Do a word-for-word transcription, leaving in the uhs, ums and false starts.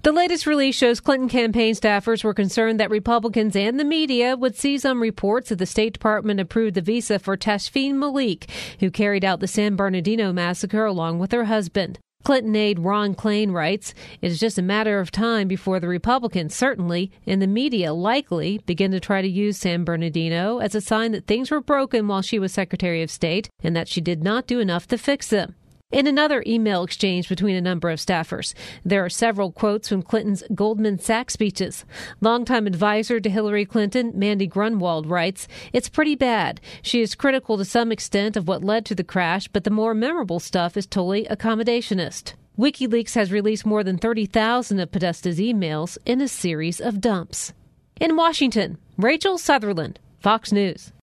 The latest release shows Clinton campaign staffers were concerned that Republicans and the media would seize on reports that the State Department approved the visa for Tashfeen Malik, who carried out the San Bernardino massacre along with her husband. Clinton aide Ron Klain writes, "It is just a matter of time before the Republicans, certainly, and the media likely, begin to try to use San Bernardino as a sign that things were broken while she was Secretary of State and that she did not do enough to fix them." In another email exchange between a number of staffers, there are several quotes from Clinton's Goldman Sachs speeches. Longtime advisor to Hillary Clinton, Mandy Grunwald, writes, "It's pretty bad. She is critical to some extent of what led to the crash, but the more memorable stuff is totally accommodationist." WikiLeaks has released more than thirty thousand of Podesta's emails in a series of dumps. In Washington, Rachel Sutherland, Fox News.